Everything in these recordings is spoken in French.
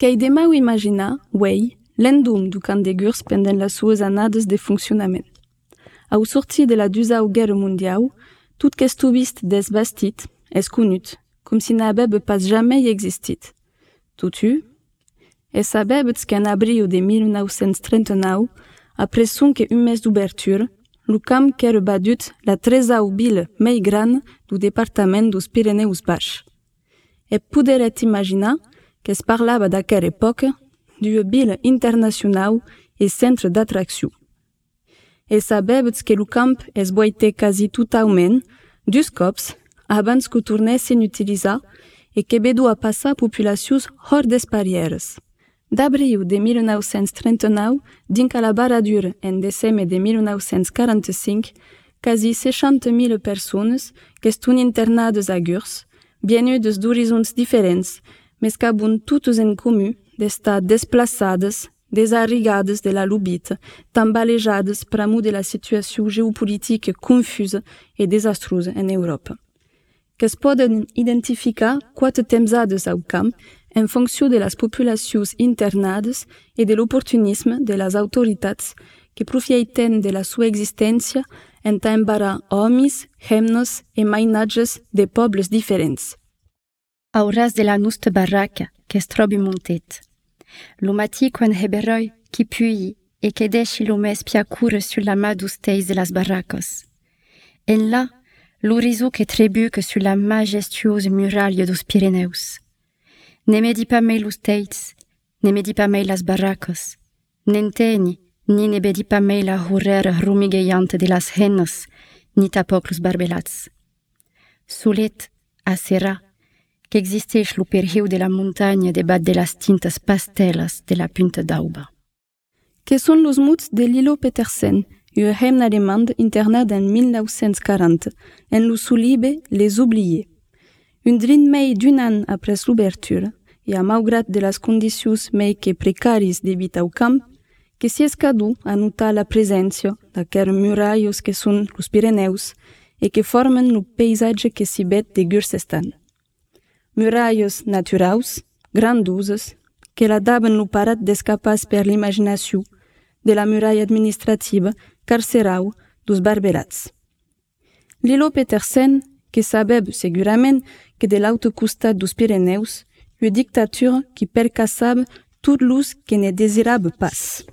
Qu'ei demau imaginar, uei, l'endum du camp de Gurs pendent las sues annades de funcionament. Au sortir de la Dusau Guerra Mundiau, tout qu'estu vist desbastit, es conut, com si n'abebe pas jamais existit. Tutu, e sabebets qu'en abril de 1939, après sonque un mes d'ouverture, lo camp qu'ère badut la tresau bila mei gran du departament dos Pireneus Baix. E poderet imaginar qu'es parlava d'aquera època d'ua bila internacionau e centre d'atracció. E sabebets que lo camp es boite quasi totalment, dus cops, abans que tornessin utilizar e que bedua passar populacions hors des barrieres. D'abril de 1939, dinca la baradura en decembre de 1945, quasi 60.000 persones que estun internades a Gurs, venudes d'horizons diferents, mas qu'abun totes en comú d'estar desplaçades, desarrigades de la lubita, tambalejades pr'amor de la situació geopolítica confusa e desastrosa en Europa. Que es poden identificar quatre temsades au camp en funció de las populacions internades e de l'oportunisme de las autoritats que profiten de la sua existència en ta embarar homes, hemnos e mainatges de pobles diferents. Au ras de la nostra barraca, que es trobi montet. Lo matí quan heberoi qui pui e che desci lo mes piacura sur la ma d'usteis de las barracas. En là, l'orizo che trebuca sur la majestuosa muraglia dos Pireneus. Ne me di pa mei los teits, ne me di pa mei las barracas, n'enteni, ni ne be di pa mei la horrera rumigueiante de las hennas, ni tapoc los barbelats. Solet, a serra, que existeix lo perhiu de la muntagna debat de las tintas pastelas de la punta d'Auba. Que són los muts de Lilo Petersen, un hemne alemand internat en 1940, en lo solibe Les Oubliés. Un drin mei d'un an après l'ouverture, e a malgrat de las condicions mei que precaris de vita au camp, que si es cadu a notar la presència d'aquer murallos que són los Pireneus e que formen lo paisatge que si bet de Gursestan. Murallos naturaus, granduses, que la daben lo parat d'escapar per l'imaginació de la muralla administrativa carcerau dos barberats. Lilo Petersen, que sabeb segurament que de l'autre costat dos Pireneus, una dictatura qui percaçava tot los que ne desirava pas.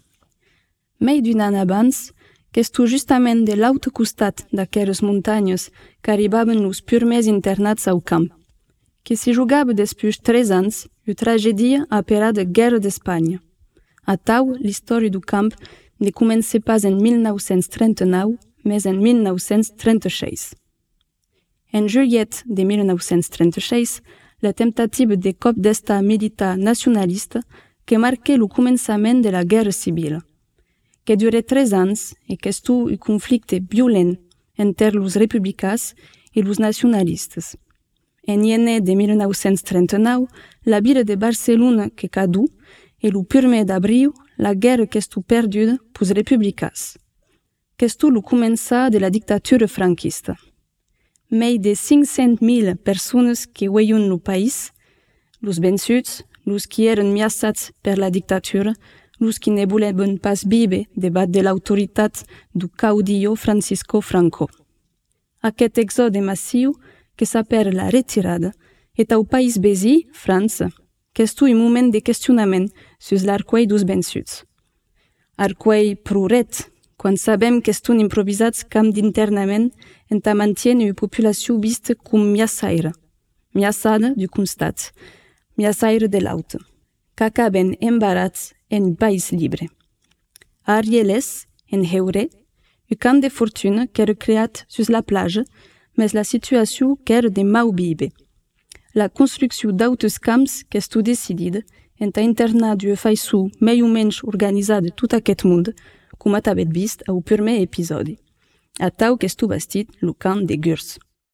Mei d'un an abans, que estu justament de l'autre costat d'aqueres muntanyes que arribaven los purmers internats au camp, que se jugava després 3 anys una tragèdia aperada Guerra d'Espanya. A tau, l'història du camp ne comença pas en 1939, mais en 1936. En juillet de 1936, la temptativa de cop d'estat militar nacionalista que marquait le començament de la guerra civil, que durait 3 anys et que estu un conflicte violent entre los republicans et los nacionalistes. En gener de 1939, la vila de Barcelona que cadu et le 1er d'abril, la guerra que estu perduda pos republicans. Que estu lo començar de la dictatura franquista. Mei de 500.000 persones que veien lo país, los vençuts, los qui eren miaçats per la dictatura, los qui ne voleven pas vive debat de l'autoritat du caudillo Francisco Franco. Aquest exode massiu que s'appelle la retirada est au país besi, França, que estu un moment de questionament sus l'arcueil dos vençuts. Arcueil pruret, quan sabem que estun improvisats camp d'internament en ta mantiene una populació vista com miaçaire, miaçada du constat, miaçaire de l'autre, qu'acaben embarats en un país libre. A Arieles, en Heure, un camp de fortuna qu'era creat sus la plage, mais la situació qu'era de mau vive. La construcció d'autres camps qu'estu decidida en ta internar d'ua façó mai o menys organitzada tot aquest mond, com atabet vist au primer episodi. A tau qu'estu bastit lo camp de Gurs.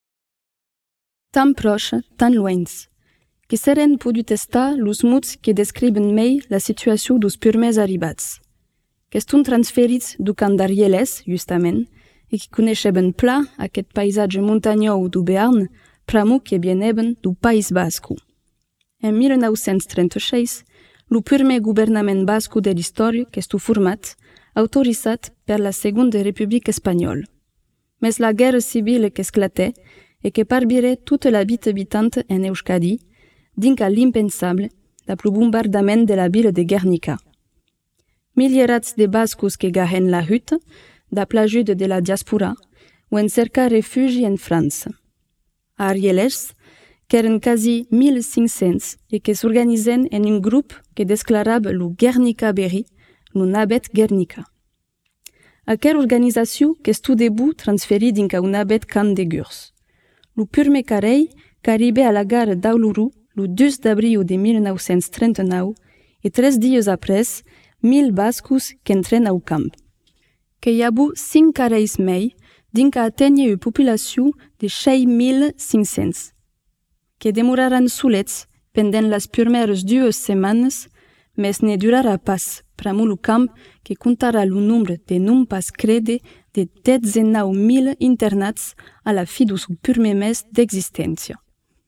Tan proche, tan loins, que seren podut estar los muts que describen mei la situació dos primers arribats, que estun transferits du camp d'Arieles, justament, e que coneixeben pla aquest paisatge montagnós du Béarn, pramo que vieneben du País Basco. En 1936, lo primer governament basco de l'història qu'estu format, autorizat per la Segunda República Espanyola. Mais la guerre civile qu'esclatait et que parbire toute la vie habitante en Euskadi, dinca l'impensable, la plus bombardament de la ville de Guernica. Milierats de bascos que gahen la hutte, da plajud de la diaspora, o en cerca refugi en França. A Arielers, qu'eren quasi 1500 et que s'organizen en un grup que desclarab lo Guernica Berri, lo Nabet Guernica. Aquera organizació qu'estu debut transferi dinca un Nabet camp de Gurs. Lo primer carei qu'arribe a la gare d'Auluru lo 2 d'abril de 1939 et 3 dies après, 1000 bascos qu'entren au camp. Que hi ha bu 5 careis mei dinca atènyer una populació de 6.500, que demoraran solets pendent les primeres 2 setmanes, mais ne durarà pas pramu lo camp que contarà lo nombre de non pas crede de 19.000 internats a la fi do seu primer mes d'existència.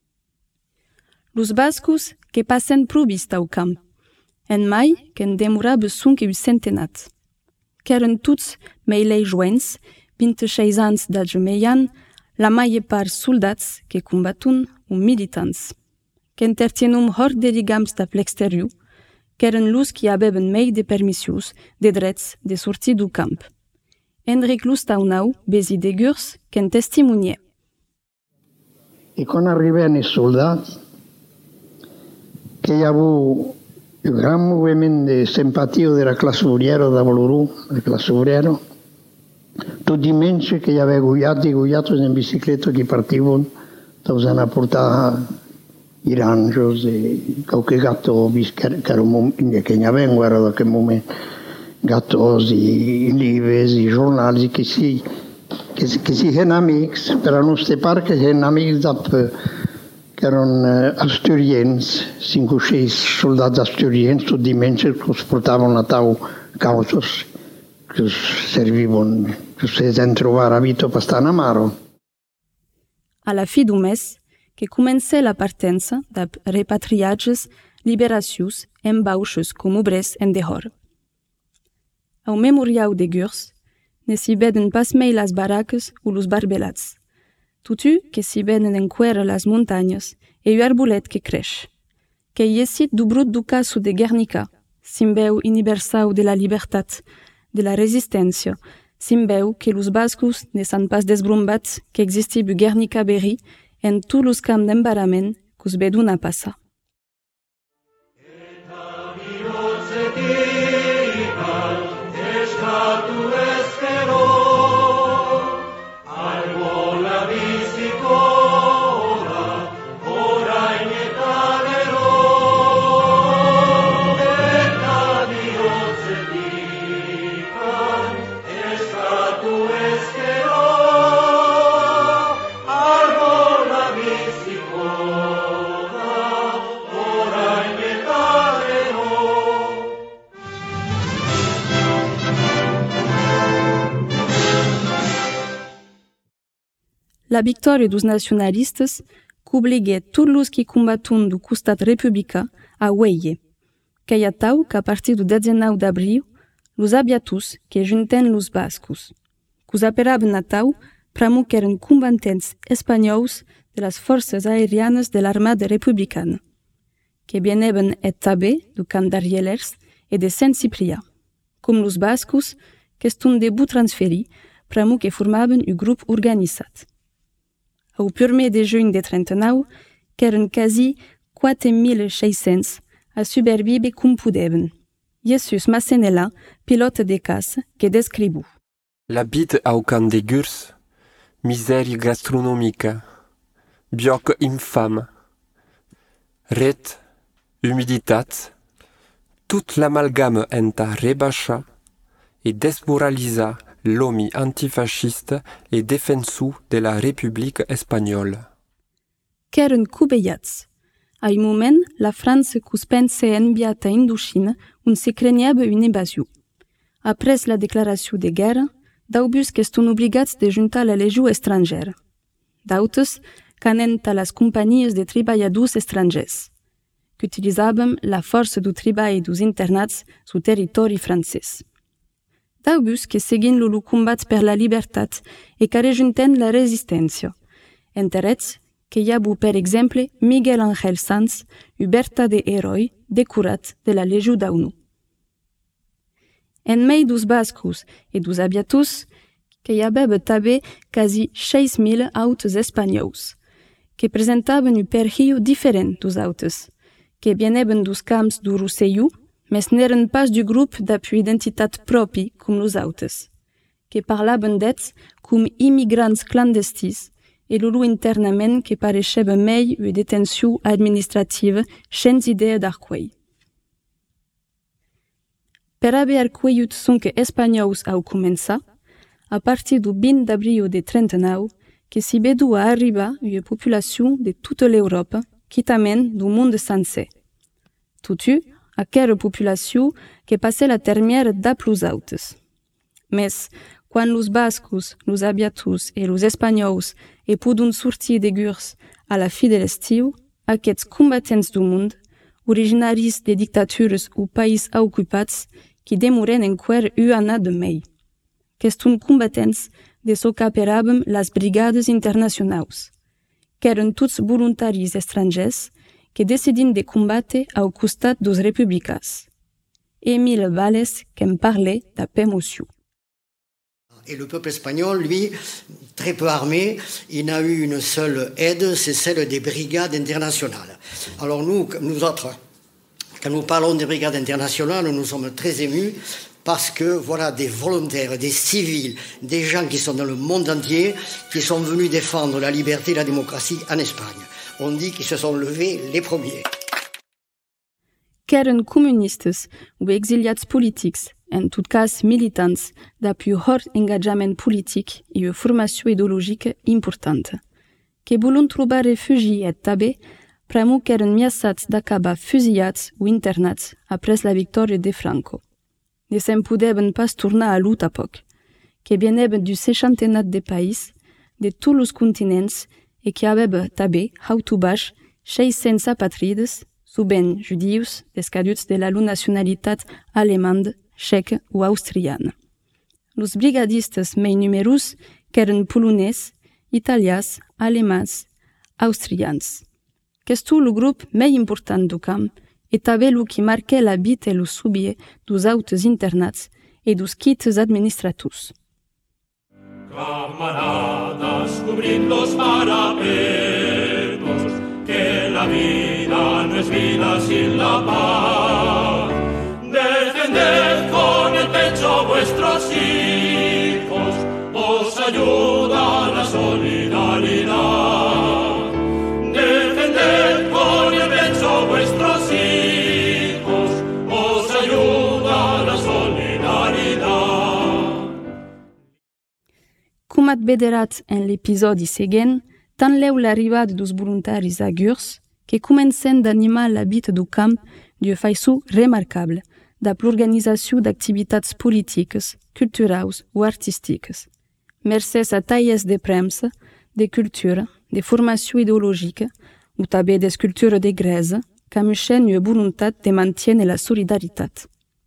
Los bascos que passen probist au camp, en mai qu'en demorava sonque un centenat, qu'eren tots meilei joents, 26 ans d'age meian, la maie part soldats que combatun o militants, qu'entertienum hors de ligams de l'exterior, qu'eren los qui aveven mei de permissions, de drets de sortir du camp. Enric Lustaunau, besi de Gurs, qu'en testimoniè. I quan arriben els soldats, que hi ha hagut un gran moviment de simpatia de la classe obrera de Valorú, la classe obrera. Tot dimensi que hi havia guiatos en bicicleta que partiven, tots han a portar iranjos e qualche gatto, che era un momento, che ne avevano, era da quel momento, gattos, i libres, i giornali, che si erano amici, per la nostra parte erano amici che erano asturiens, 5 o 6 soldati asturiens, tutti dimensi che portavano a tau causos che servivano, che si trovare a vita per stare in amaro. Alla fi du mes, que comença la partença de repatriatges, liberacions, embauches com obrers en dehors. Au memorial de Gurs, ne s'hi veden pas mai las baraques o los barbelats. Tutu que s'hi veden enquera las muntanyes e un arbolet que creix. Que hi essit du brut du caso de Guernica, simbeu universau de la libertat, de la resistència, simbeu que los bascos ne s'han pas desbrombats que existibu Guernica Berri en tous los camps d'embarament qu'us vedun a passar. La victòria dos nacionalistes qu'obliguè tots los qui combatun du costat republicà a uèie, qu'hi ha tau qu'à partir du 19 d'abril, los abiatus que junten los bascos, qu'us aperaven a tau pramu qu'eren combatents espanhòus de las forces aerianes de l'armada republicana, que vieneben et tabè du camp d'Arielers e de Sant Ciprià, com los bascos qu'estun debut transferi pramu que formaven un grup organizat. Au 1er de juny de 39, qu'eren quasi 4.600 a supervive cum pudeven. Jesus Massenella, pilote de casse, que describu. La bite au camp de Gurs, miseria gastronomica, bioc infame, ret, humiditat, toute l'amalgame enta rebacha et desmoralisa l'homi antifasciste et defensu de la République espagnole. Qu'eren cubeiats. A un moment, la France qu'us pense enviata Indochina on se creniava une invasion. Après la déclaration de guerre, d'aubus qu'estun obligats de juntar la legió estrangera. D'autes, canent a las companyies de treballadors estrangers. qu'utilisaven la força do treball dos internats sul territori francès. Daubus que seguin lo combat per la libertat e que rejunten la resistència. Enterets que hi ha per exemple Miguel Ángel Sanz, Huberta de Heroi, decorat de la Legió d'Honor. En mei dos bascos e dos abiatus, que hi havia també quasi 6.000 autos espanyols, que presentaven un perfil diferent dos autos, que veneven dos camps do Rosselló, mas n'eren pas du grup d'appui identitat propi com los autos, que parlaven d'ets com immigrants clandestins e loro internament que pareixeva mei una detenció administrativa sense idea d'arquei. Per haver arqueiut sonque espanyols au començar, a partir du 20 d'abril de 39, que s'hi vedu a arribar una populació de tota l'Europa, quitament du món sencer. Totu, aquera populació que passe la termière d'aplos autos. Mes, quan los bascos, los abiatus e los espanyols podun sortir de Gurs a la fi de l'estiu, aquests combatents du món, originaris de dictatures o països ocupats, que demoren enquer una de mei. Qu'estun combatents de so qu'aperaven las brigades internacionals, qu'eren tots voluntaris estrangers que decidin de combate au costat dos republicans. Émile Valles qu'en parlait d'apémotion. Et le peuple espagnol, lui, très peu armé, il n'a eu une seule aide, c'est celle des brigades internationales. Alors nous autres, quand nous parlons des brigades internationales, nous sommes très émus parce que voilà des volontaires, des civils, des gens qui sont dans le monde entier, qui sont venus défendre la liberté et la démocratie en Espagne. On dit qu'ils se sont levés les premiers. Qu'eren comunistes ou exiliats politics, en tout cas militants, d'appui hort engagement politique et une formation idéologique importante, que volun trobar refugi et també, pramo qu'eren miassats d'acabar fusillats ou internats après la victòria de Franco. Ne se'n podeven pas tornar a l'ut a poc, que veneven du seixantenat de païs, de tots los continents, e que haveva també, hautu baix, 600 apatrides, subent judius, descaduts de la nacionalitat alemanda, txeca o austriana. Los brigadistes mei numerus qu'eren polonès, italians, alemans, austrians. Qu'estu lo grup mei important do camp, e també lo qui marque la vita e lo subie dos autos internats e dos quites administratus. Camaradas, cubrid los parapetos, que la vida no es vida sin la paz. Defended con el pecho vuestros hijos, os ayuda la solidaridad. Defended con el pecho vuestros hijos, os ayuda la solidaridad. Com at vederat en l'episodi següent, tant leu l'arribada dos voluntaris a Gurs, que comencen d'animar la vida do camp d'una façon remarcable, dap l'organització d'activitats polítiques, culturals o artístiques, mercès a talles de premsa, de cultura, de formació ideològica, o també d'escultura de gresa, camuixen una voluntat de mantenir la solidaritat.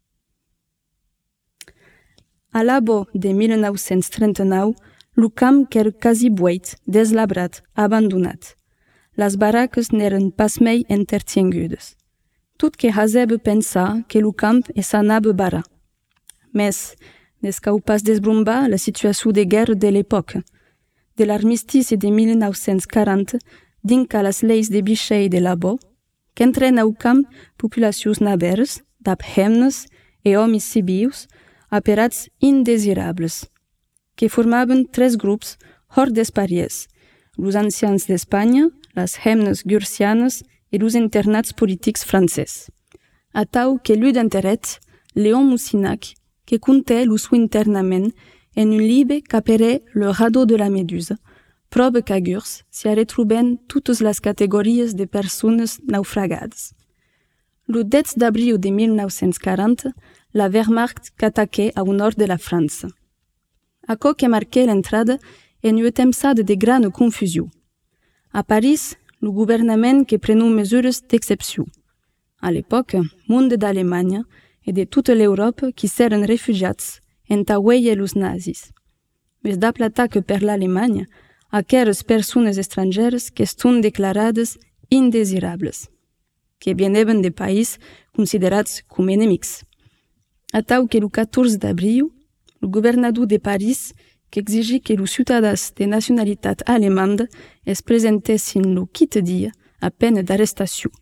A l'abo de 1939, lo camp qu'era quasi buit, deslabrat, abandonat. Las baraques n'eren pas mai entretingudes. Tot que haseba pensar que lo camp s'anava bara. Mes, n'escau pas desbrombar la situació de guerra de l'època. De l'armistici de 1940, dinca las leis de Bichet de l'abo, qu'entren au camp populacions naveres, dap hemnes e homes civils, aperats indesirables, que formaven tres grups hors d'espariers, los ancians d'Espanya, las hemnes gursianes e los internats politics francès. Atau que l'u d'enteret, Léon Moussinac, que conté lo seu internament en un libre qu'apere le radeau de la Méduse, prova qu'à Gurs s'hi retroben totes les categories de persones naufragades. Le 10 d'abril de 1940, la Wehrmacht qu'ataquait au nord de la France. Aquò que marquait l'entrada en una tempsada de grande confusió. A París, le gouvernement que prenut mesures d'excepció. À l'époque, monde d'Allemagne et de toute l'Europe qui s'eren refugiats enta ueie los nazis. Mes dap l'atac per l'Allemagne, aqueres persones estrangeres que estun declarades indesirables, que vieneben de país considerats com enemics. Atau que lo 14 d'abril, le governador de Paris que exigi que los ciutadans de nacionalitat alemanda es presentessin lo quite dia a peine d'arrestació.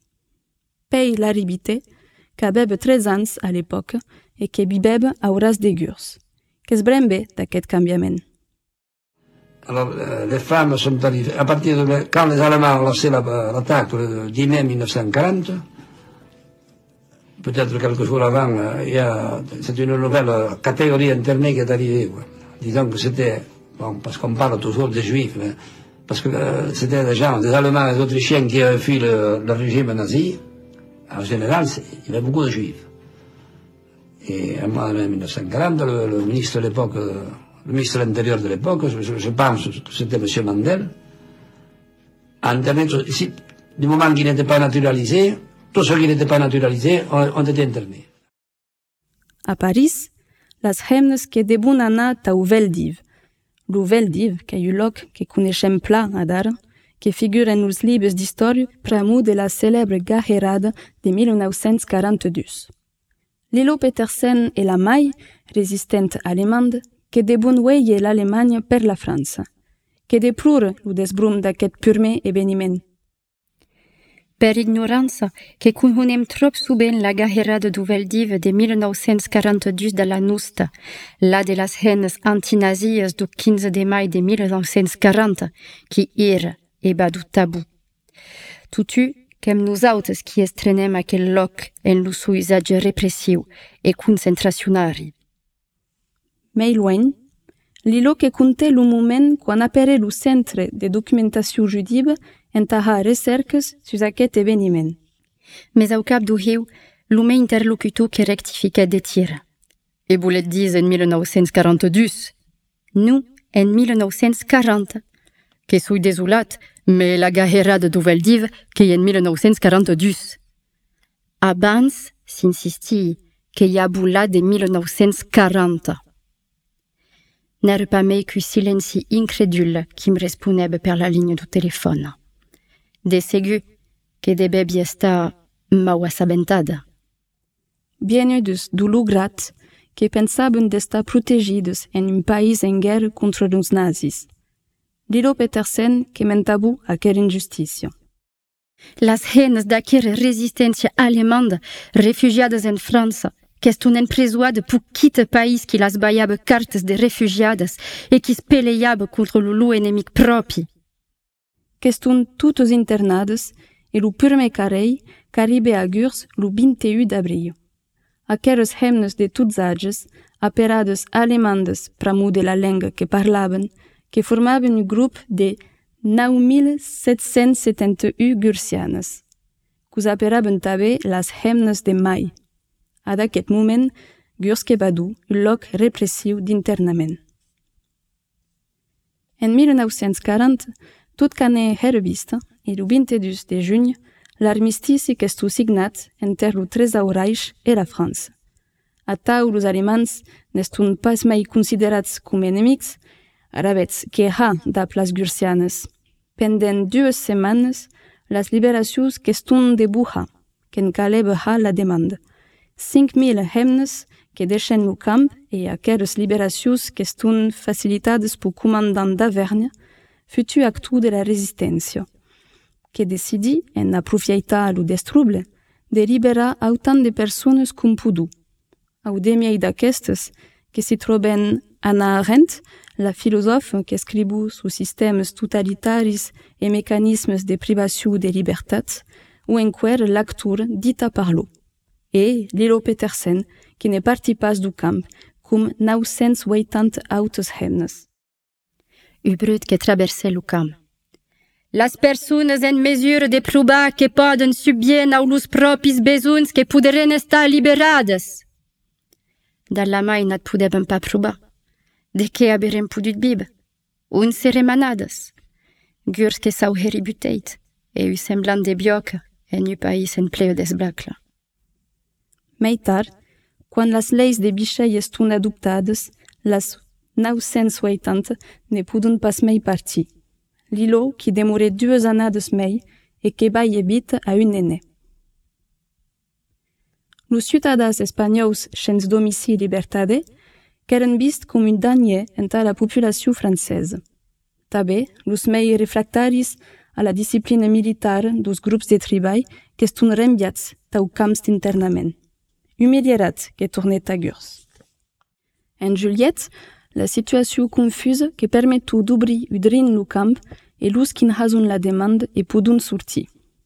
Pei l'arribité, qu'aveb 13 ans à l'époque et que viveb a Horace de Gurs, qu'es brembe d'aquest canviament. Alors, les femmes sont arrivées, à partir de quand les Allemands ont lancé l'attaque le 10 mai 1940, peut-être quelques jours avant, c'est une nouvelle catégorie internée qui est arrivée. Disons que c'était, bon, parce qu'on parle toujours des Juifs, mais parce que c'était des gens, des Allemands et des Autrichiens qui avaient fui le régime nazi. En général, il y avait beaucoup de Juifs. Et en 1940, le ministre de l'époque, le ministre de l'Intérieur de l'époque, je pense que c'était M. Mandel, a interné, ici, du moment qu'ils n'étaient pas naturalisés, tous ceux qui n'étaient pas naturalisés ont été internés. À Paris, las hemnes que debun anar tau Veldiv. Lo Veldiv, que eu loc que coneixem pla adar, que figura en els libres d'història pramu de la célèbre guerrerada de 1942. Lilo Petersen et la Maille, résistente allemande, que debun ueie l'Allemagne per la França, que deplure lo desbrum d'aquest purme eveniment. Per ignorança, que conhonem trop souvent la guerrerada du Veldiv de 1942 de la Nusta, la de las henes antinazies du 15 de mai de 1940, qui era eba du tabú. Tutu, qu'em nosaltres qui estrenem aquel loc en lo seu usatge repressiu e concentracionari. Mei lueny, lilo que conté lo moment quan apere lo centre de documentació judiva entaha recerques sus aquest eveniment. Mais au cap du riu, lo meu interlocutor que rectifiquet de tir. E volet dir en 1942. Nu, en 1940. Que sou desolat, mais la guerrerada du Veldiv que en 1942. Abans, s'insistit, que hi ha volat de 1940. N'era pas mai qu'un silenci incrédule qui me responeb per la ligne du telefone. De segur que debebi estar mau assabentada. Bienudes du lugrat que pensaben d'estar protegides en un país en guerra contra los nazis. Lilo Petersen que mentabu aquer injusticia. Las henes d'aquera resistència alemanda, refugiades en França, que estunen presoades pour quitte país qui las baiaba cartes de refugiades e qui speleiaba contra lo enemic propi. Que estun totes internades e lo purme carei qu'arribe a Gurs lo 21 d'abril. Aqueres hemnes de tuts ages, aperades alemandes pramu de la lenga que parlaven, que formaven un grup de 9.771 gursianes, qu'us aperaven també las hemnes de mai. A d'aquest moment, Gurs que badu un loc repressiu d'internament. En 1940, tot cane hervista, e lo 22 de juny, l'armistici qu'estu signat enter lo Tresau Reich e la França. Atau los alemans n'estun pas mai considerats com enemics, arabets que ha dap las gursianes. Pendent 2 setmanes, las liberacions qu'estun de buha, qu'en caleba ha la demanda. 5.000 hemnes que deixen lo camp e aqueres liberacions qu'estun facilitades po comandant d'Avergne, futu actu de la resistència, que decidi, en aprofietar lo destruble, de liberar autant de persones com pudu. Au demiei d'aquestes, que s'hi troben Hannah Arendt, la filosòfa que escribu sus sistemes totalitaris e mecanismes de privació de llibertat, ou enquer l'actor Dita Parlo, e Lilo Petersen, qui ne partit pas du camp, com 980 autres hemnes. Ubrut que traversait lo camp. Las persones en mesura de probar que poden subien au los propis besuns que poderen estar liberades. Dar la mai n'at podeben pas probar. De que haberem pudut bib. Un seremanades. Gurs que sau heributeit, e u semblant de bioc, en un país en pleo d'esbracla. Mai tard, quan las leis de bichei estun adoptades, las 980 ne pudun pas mai parti. Lilo, qui demorè 2 annades mai, e que bai ebita a un nene. Los ciutadans espanyols sens domicili libertade qu'eren vist com un danier entà la populació francesa. També, los mei refractaris a la disciplina militar dos grups de treball qu'estun renviats tau camps d'internament. Humilierats que tornet a Gurs. En Juliet, la situació confusa que permetu d'obrir udrin lo camp e los quin hasun la demanda e pudun sortir.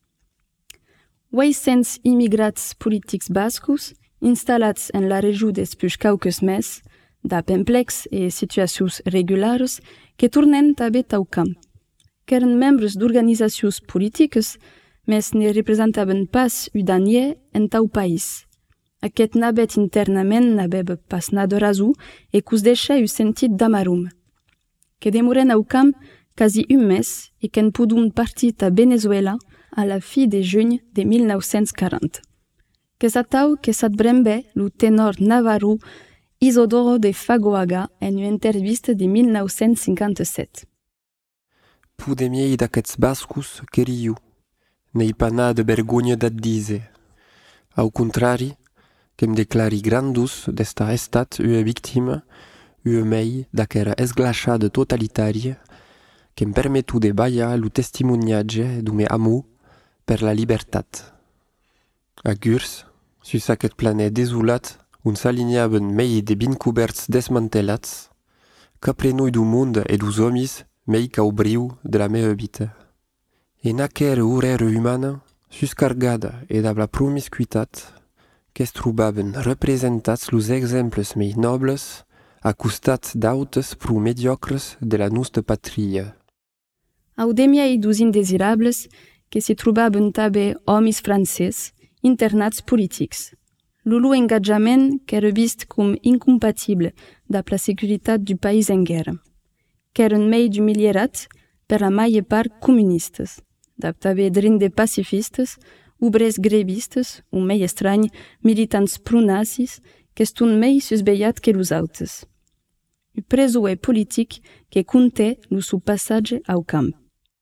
800 immigrats politics bascos, instal·lats en la regió des puix cauques mes, da pemplex e situacions regulares, que tornen també tau camp. Qu'eren membres d'organizacions politiques, mes ne representaven pas udanier en tau país. Aquest n'abet internament n'abeba pas nada raso e cus deixa u sentit d'amarum. Que demoren au camp quasi un mes e qu'en pudun partir a Venezuela a la fi de juny de 1940. Que s'atau que s'adbrembe lo tenor navarro Isidoro de Fagoaga en una entrevista de 1957. Pudemiei d'aquests bascos queriu, n'ei pas na de vergonha dat dise. Au contrari, que me declari grandus d'estar estat ua victima, ua mei d'aquera esglaciada totalitaria, que me permetu de baia lo testimoniatge du me amu per la libertat. A Gurs, sus aquest planet desolat, on s'alignaven mei de bin coberts desmantelats, qu'aprenui du mund e dus homis mei ca obriu de la mea vita. En aquera urera humana, suscargada e d'ab la promiscuitat, qu'es trobaven representats los exemples mei nobles a costat d'autes pro mediocres de la nostra patria. Audemiei dus indesirables que se trobaven també homis francès, internats politics. Lulu engagament qu'era vist com incompatible d'ab la securitat du país en guerra. Qu'eren mei d'humilierats per la maie part comunistes, d'ab també drin de pacifistes, obrers grevistes, un mei estrany, militants pro-nazis, qu'estun mei susbeiat que los autes. Un presoe politic que conté lo su passatge au camp.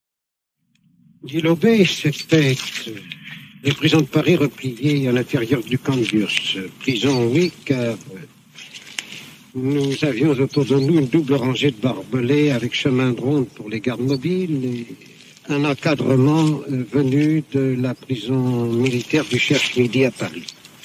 Guillaume, c'était les prisons de Paris repliées à l'intérieur du camp de Gurs. Prison, oui, car nous avions autour de nous une double rangée de barbelés avec chemin de ronde pour les gardes mobiles et un encadrement venu de la prison militaire du Cherche-Midi à Paris.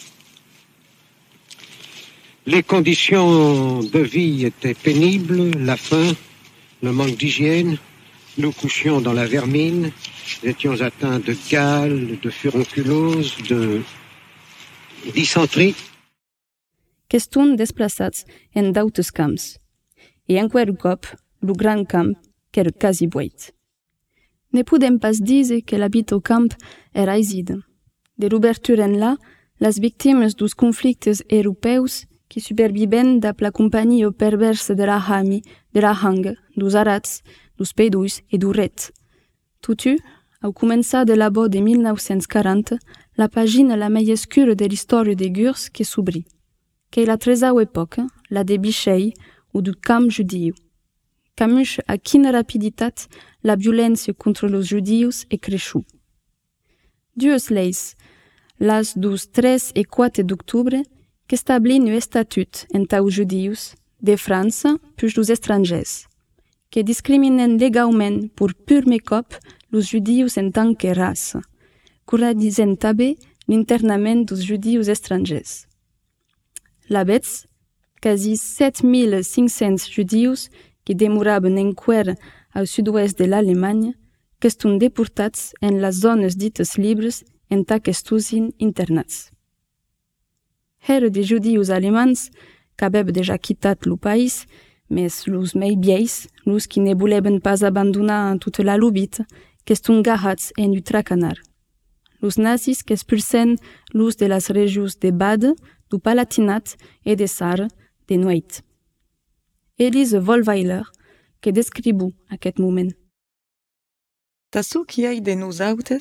Les conditions de vie étaient pénibles, la faim, le manque d'hygiène. Nous couchions dans la vermine, nous étions atteints de gale, de furunculose, de dysenterie. Qu'estun desplaçats en d'autes camps, e enquer cop, lo grand camp, qu'era quasi bueit. Ne podem pas dire que l'habit au camp era aisida. De l'obertura en là, las victimes dos conflictes europeus qui superviven d'ap la compagnia perversa de la Hami, de la Hanga, dos arats, dos peiduis e do ret. Totu, au començar de la bo de 1940, la pagina la mai escura de l'història de Gurs que s'obri, que la tresau epoca, la de Bichei ou du camp judiu. Camus a quina rapiditat la violència contra los judius e creșu. Dues leis, las dos 3 e 4 d'octubre, que establin un estatut entau judius de França puix dos estrangers, que discriminen legalment por pur cop los judius en tant que raça, corradisen també l'internament dos judius estrangers. L'abets, quasi 7.500 judius que demoraven enquer al sud-oest de l'Alemanya, que estun deportats en las zones dites libres en ta que estusin internats. Era de judius alemans qu'abeb deja quitat lo país, mes los mei vieis, los qui ne voleben pas abandonar tota la lubita, qu'estun garrats en Utracanar. Los nazis qu'expulsen los de las regions de Bade, du Palatinat e de Sarre, de Nueit. Elise Wollweiler, que describu aquest moment. Taçu qui ei de nosaltres,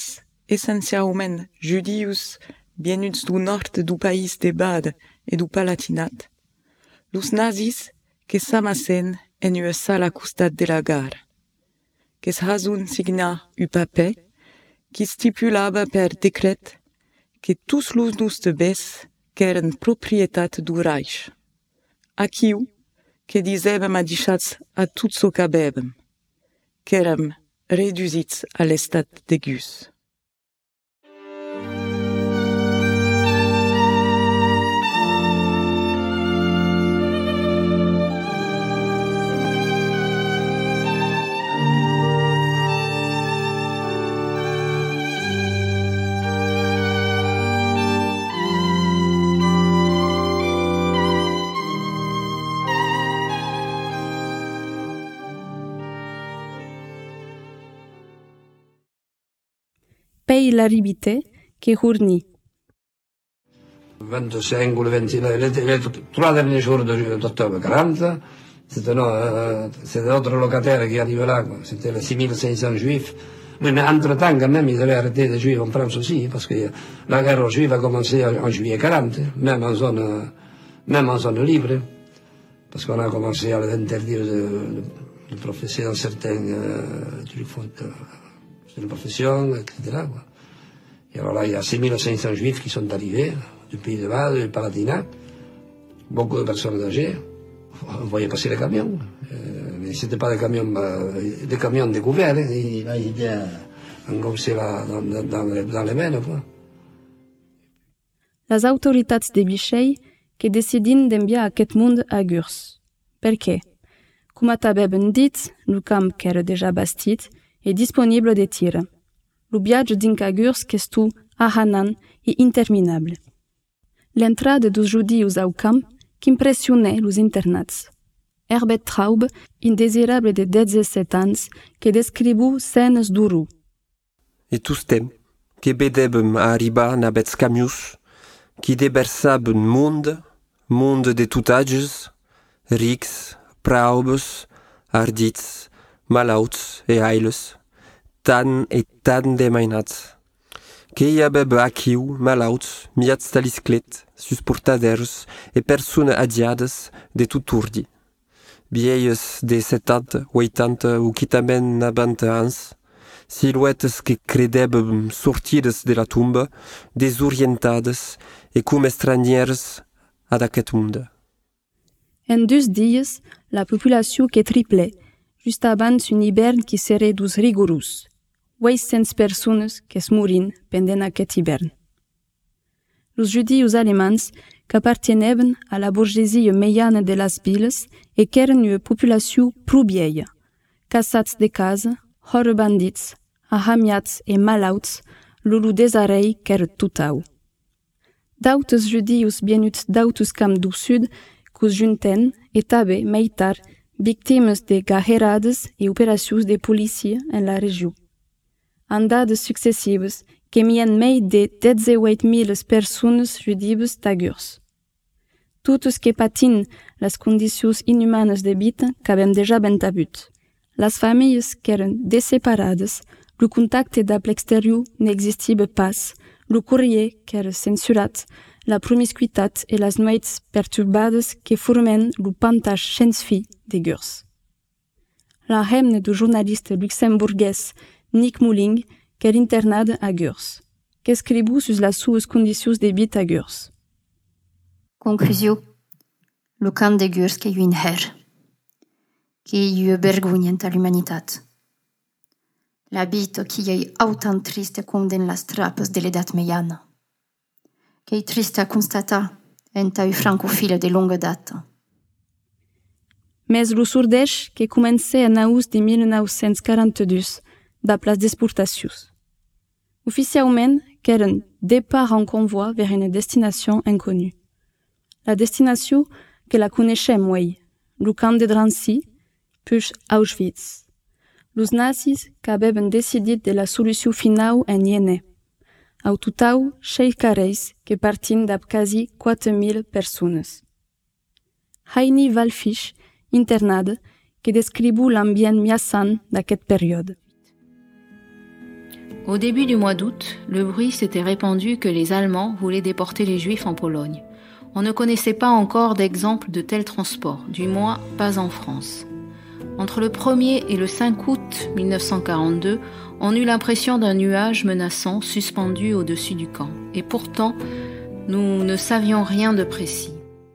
essencialment judius venuts du nord du país de Bade et du Palatinat, los nazis que s'amassen en una sala costat de la gare, que s'hasun signa un paper qui stipulava per decret que tous los nostres bens qu'eren propietat du Reich, aquiu que disèvem adixats a tot so qu'avèvem, qu'érem reduïts a l'estat de gus. Pei l'arribité que hurni. 25 ou le 29, les 3 derniers jours d'octobre 40, c'était d'autres locataires qui arrivaient là, quoi. C'était les 6500 juifs. Oui, mais entre-temps, quand même, ils avaient arrêté les juifs en France aussi, parce que la guerre aux juifs a commencé en juillet 40, même en zone libre, parce qu'on a commencé à les interdire de professer dans certaines professions, etc. Quoi. Et alors là, il y a 6500 juifs qui sont arrivés du pays de Bade, du Palatinat, beaucoup de personnes âgées. On voyait passer les camions, mais c'était pas des camions découverts, hein. Ils étaient engoncés là dans les mers, quoi. Les autoritats de Vichy que decidin d'enviar aquest mund a Gurs. Per què? Com t'avem dit, el camp que era déjà bastit est disponible de tir. Le viatge dins a Gurs que estu ahanant et interminable. L'entrada dos judius au camp qu'impressionnait los internats. Herbert Traub, indésirable de 17 ans, que describu scènes d'uru. Et toustem, que bedebem a arribar n'abets camius, qui débersaben monde de tout ages, rics, praubes, ardits, malauts et ailes, tan et tan demainats. Que hi habeba aquiu, malauts, miats talisclet, susportaders et personnes adiades de tout urdi. Vieilles de 70, 80 ou qui tamen 90 ans, silhouettes que credebem sortides de la tombe, desorientades et com estrangers ad aquest monde. En 2 dies, la populació que triplè, just abans un hivern qui serait dus rigorós. 800 persones que es morin pendant aquest hivern. Los judius alemands que apparteneven a la burgesia meiana de las viles e qu'eren una populació pro vieia, caçats de casa, hora bandits, ahamiats e malauts, lulu desarei qu'era totau. D'autres judius venuts d'autres camps du sud qu'us junten e tabe, meitar, victimes de guerrades e operacions de policia en la regió. Andades successives que mien mei de 18.000 persones judives d'Agurs. Totes que patin les condicions inhumanes de vida qu'avem déjà ben tabut. Les familles qu'eren deseparades, le contacte d'ap l'exterior n'existiba pas, le courrier qu'era censurat, la promiscuitat e les nuits perturbades que formen le pantage sans fi de Gurs. La hemne du journaliste luxemburguès Nick Mulling qu'era internad a Gurs, qu'escribu sus las sues condicions de vida a Gurs. Conclusió. Le camp de Gurs que un her, que y vergognent a l'humanitat. La vida qui est autant triste com dans les trappes de l'edat meiana, que est triste a constatar enta un francofile de longa data. Mais lo sordeix que començait en août de 1942 d'ap las desportacions. Oficialment, qu'eren départ en convoi vers une destination inconnue. La destination que la connaissem, oui, le camp de Drancy, puis Auschwitz. Los nazis qu'aveben decidit de la solució finau en Iene. Au total, 6 carreis que partin d'ap quasi 4.000 persones. Heini Wallfisch, internada, que describu l'ambient miaçant d'aquest període. Au début du mois d'août, le bruit s'était répandu que les Allemands voulaient déporter les Juifs en Pologne. On ne connaissait pas encore d'exemple de tel transport, du moins pas en France. Entre le 1er et le 5 août 1942, on eut l'impression d'un nuage menaçant suspendu au-dessus du camp. Et pourtant, nous ne savions rien de précis.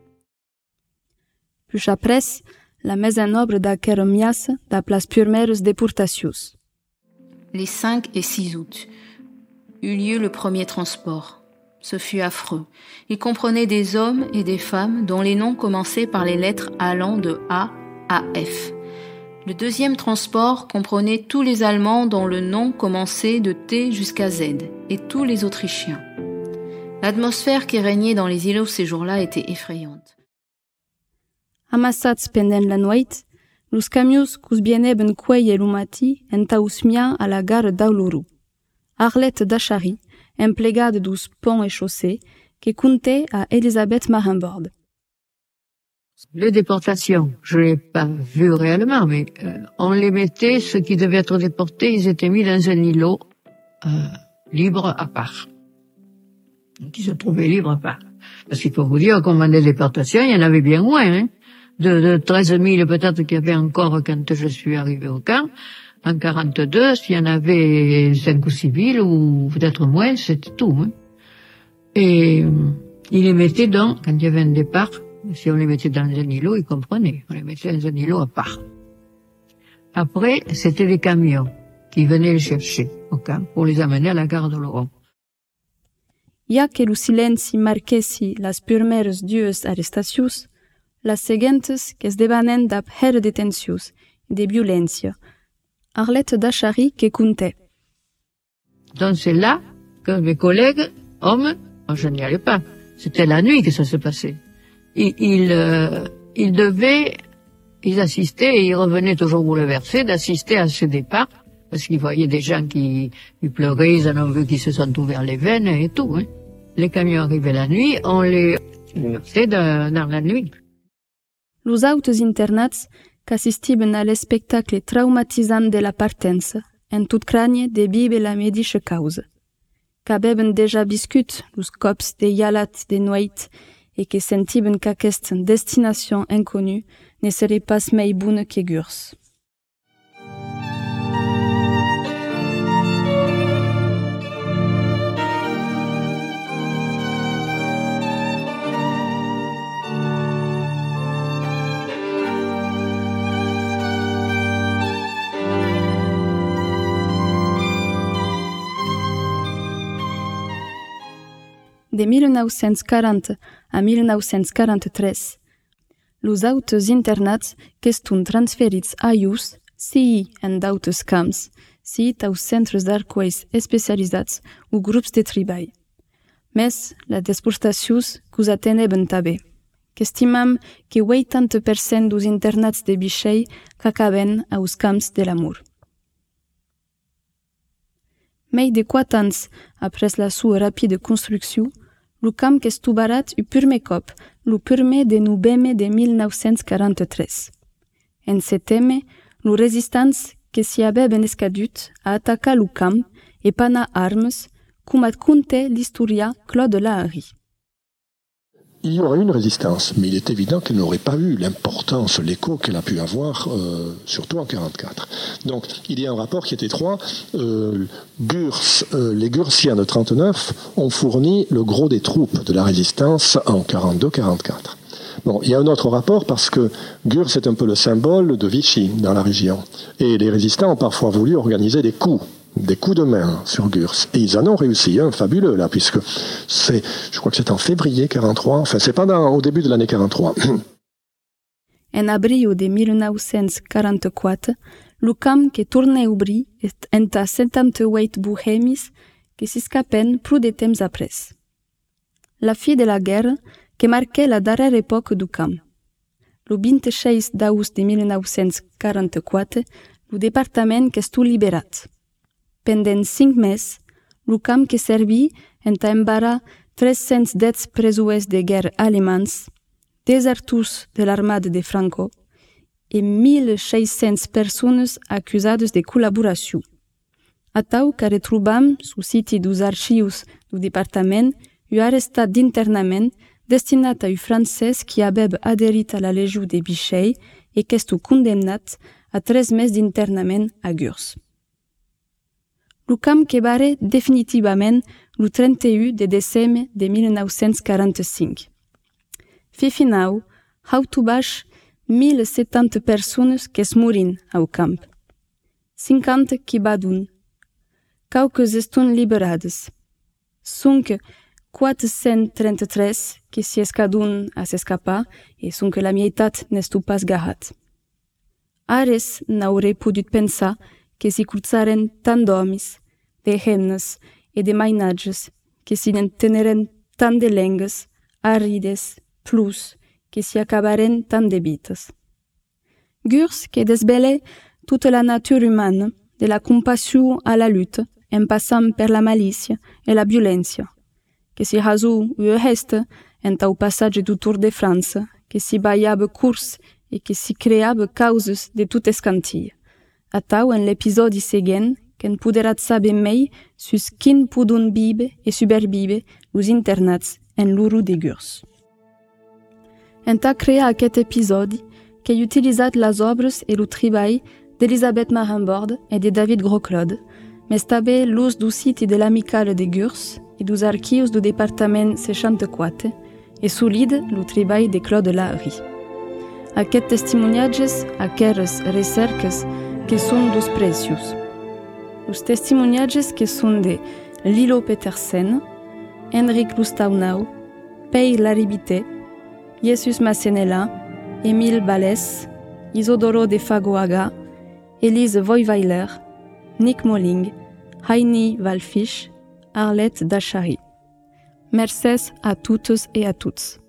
Plus après, la mise en œuvre d'aquest miasă da plas primeiras deportations. Les 5 et 6 août eut lieu le premier transport. Ce fut affreux. Il comprenait des hommes et des femmes dont les noms commençaient par les lettres allant de A à F. Le deuxième transport comprenait tous les Allemands dont le nom commençait de T jusqu'à Z, et tous les Autrichiens. L'atmosphère qui régnait dans les îlots ces jours-là était effrayante. Amassats pendant la nuit, los camions cus bieneben cueille lumati entausmia à la gare d'Auluru. Arlette Dachary, emplegada dos ponts et chaussées, qui comptait à Elisabeth Marenbord. Les déportations, je l'ai pas vu réellement, mais on les mettait, ceux qui devaient être déportés, ils étaient mis dans un îlot libre à part. Donc ils se trouvaient libres à part. Parce qu'il faut vous dire, comme des déportations, il y en avait bien moins, hein. De 13 000 peut-être qu'il y avait encore quand je suis arrivé au camp. En 42, s'il y en avait 5 ou 6 000, ou peut-être moins, c'était tout, hein. Et ils les mettaient donc, quand il y avait un départ, si on les mettait dans un îlot, ils comprenaient. On les mettait dans un îlot à part. Après, c'était les camions qui venaient les chercher au camp pour les amener à la gare de Laurent. Ja que lo silenci marquessi las primeiras dues arrestacions, las seguentes que esdevanen d'ap her detencions et de violència. Arlette Dachary qui comptait. Donc c'est là que mes collègues, hommes, moi je n'y allais pas. C'était la nuit que ça se passait. Ils assistaient et ils revenaient toujours bouleversés d'assister à ce départ, parce qu'ils voyaient des gens qui pleuraient, ils en ont vu qui se sont ouverts les veines et tout, hein. Les camions arrivaient la nuit, on les mettait dans la nuit. Los autos internats qu'assistiben à l'espectacle traumatisant de la partença, en tot cranie de vive la medische causa. Qu'habeben déjà viscut los cops de ialat de nuit et que sentiben qu'aquesta destination inconnue ne serait pas mai bune que Gurs. De 1940 a 1943, los autos internats qu'estun transferits a ius, sii en d'autres camps, sii taus centres d'arcueis especializats u grups de treball. Mes la deportacions qu'us ateneben tabé, qu'estimam que 80% dos internats de Bichei qu'acaben aus camps de l'amour. Mei de 4 ans après la sua rapide construcció, lo camp qu'estubarat u primer cop, lo 1er de novembre de 1943. En setembre, lo resistants que s'y habeben escadut a atacar lo camp e pana armes, cum at contait l'historia Claude Lahari. Il y aurait une résistance, mais il est évident qu'elle n'aurait pas eu l'importance, l'écho qu'elle a pu avoir, surtout en 1944. Donc, il y a un rapport qui est étroit. Les Gursiens de 1939 ont fourni le gros des troupes de la résistance en 1942-1944. Bon, il y a un autre rapport parce que Gurs est un peu le symbole de Vichy dans la région. Et les résistants ont parfois voulu organiser des coups de main sur Gurs. Et ils en ont réussi un fabuleux, là, puisque je crois que c'est en février 43, enfin, c'est au début de l'année 43. En abril de 1944, lo camp que torna a obrir enta 78 bohemis que s'escapen prou de temps après. La fi de la guerra que marquait la darrera època du camp. Lo 26 d'agost de 1944, lo departament que estu liberat. Pendant 5 mesos, lo camp que serví enta embarrar 310 presoers de guerra alemans, desertors de l'armada de Franco e 1.600 persones accusades de col·laboració. Atau que retrobam, sul siti dos archius do departament, un arrestat d'internament destinat a un francès qui habeb aderit a la legió de Bichei e qu'estu condemnat a 3 mesos d'internament a Gurs. Lo camp quebare definitivament lo 31 de decembre de 1945. Fi finau, hautu baix 1070 persones qu'es morin au camp. 50 qui badun. Cauques estun liberades. Sunque 433 qui si escadun a s'escapar e sunque la meitat n'estu pas garrat. Ares n'aure pudut pensar que si crutzaren tant d'homes, de hennes e de mainatges, que si teneren tant de lengues, arides, plus, que si acabaren tant de bites. Gurs que desbelle toute la nature humane, de la compassion à la lutte, en passant per la malicia e la violència, que si rasu u heste enta au passage du Tour de France, que si baiabe curs e que si creabe causes de tot escantia. Atau en l'episodi següent, qu'en poderat saber mei sus quin pudun bibe e superbibe los internats en l'uru de Gurs. Enta crear aquest episodi, que he utilisat les obres e lo treball d'Elisabeth Marimbord e de David Grosclaude, mais també l'ús du siti de l'Amicale de Gurs e dos arquius do Departament 64 e solide lo treball de Claude Lahry. Aquest testimoniatges, aqueres recerques que són dos precios. Los testimoniatges que són de Lilo Petersen, Henrik Lustaunau, Pei Laribité, Jesus Massenella, Émile Balès, Isodoro de Fagoaga, Elise Voiweiler, Nick Molling, Heini Walfisch, Arlette Dachary. Mercès à toutes et à tous.